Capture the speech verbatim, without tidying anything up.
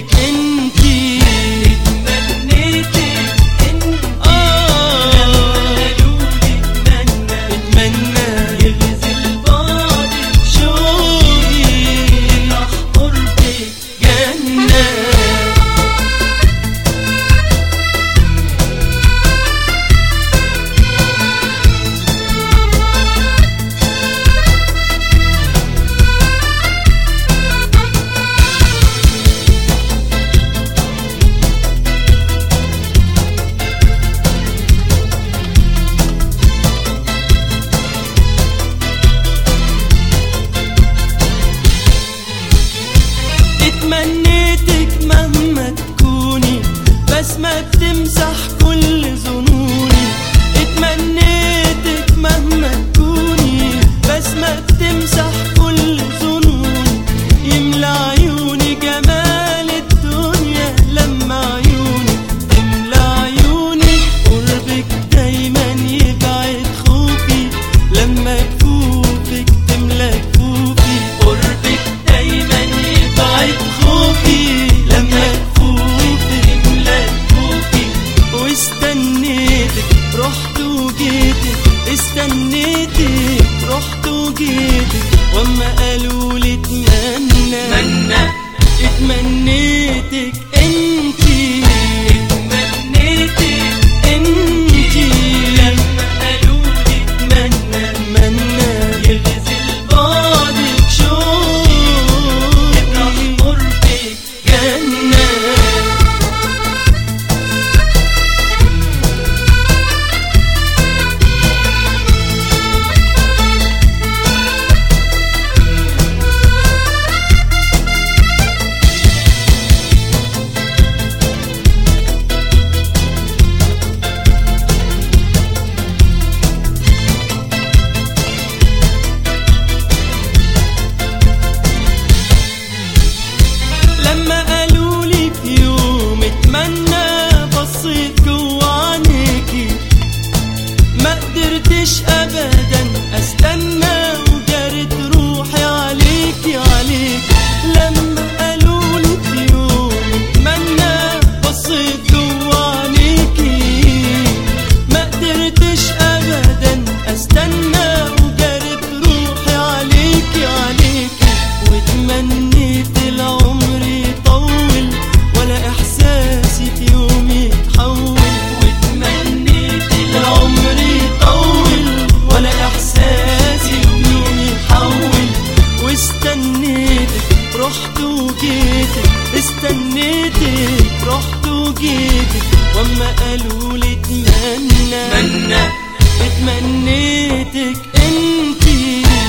انتي، اتمنيتك انتي. اه قالولي اتمنى اتمنى يغزل بعدك شوقي، يطرح قربك جنة. اتمنيتك مهما تكوني بسمة بتمسح كل ظنوني، اتمنيتك مهما تكوني بسمة بتمسح كل ظنوني، يملى عيوني جمال الدنيا لما عيوني تملى عيوني، قربك دايما يبعد خوفي لما كفوفك تملى كفوفي، قربك دايما يبعد خوفي لما كفوفك تملى كفوفي. واستنيتك رحت وجيتك، استنيتك رحت وجيتك، واما قالولي اتمنى اتمنيتك انتي، اتمنيتك انتي. لما قالولي اتمنى اتمنى يغزل بعدك شوقي، يطرح قربك جنة. لما قالولي في يوم اتمنى بصيت جوا عينيكي، ما قدرتش ابدا استنى وجرت روحي عليكي عليكي. لما قالولي في يوم اتمنى بصيت جوا عينيكي، ما قدرتش ابدا استنى وجرت روحي عليكي عليكي. واتمنيت العمر يطول ولا احساسي في يوم يتحول، واتمنيت العمر يطول ولا احساسي في يوم يتحول. واستنيتك رحت وجيتك، استنيتك رحت وجيتك، واما قالولي اتمنى اتمنيتك انتي.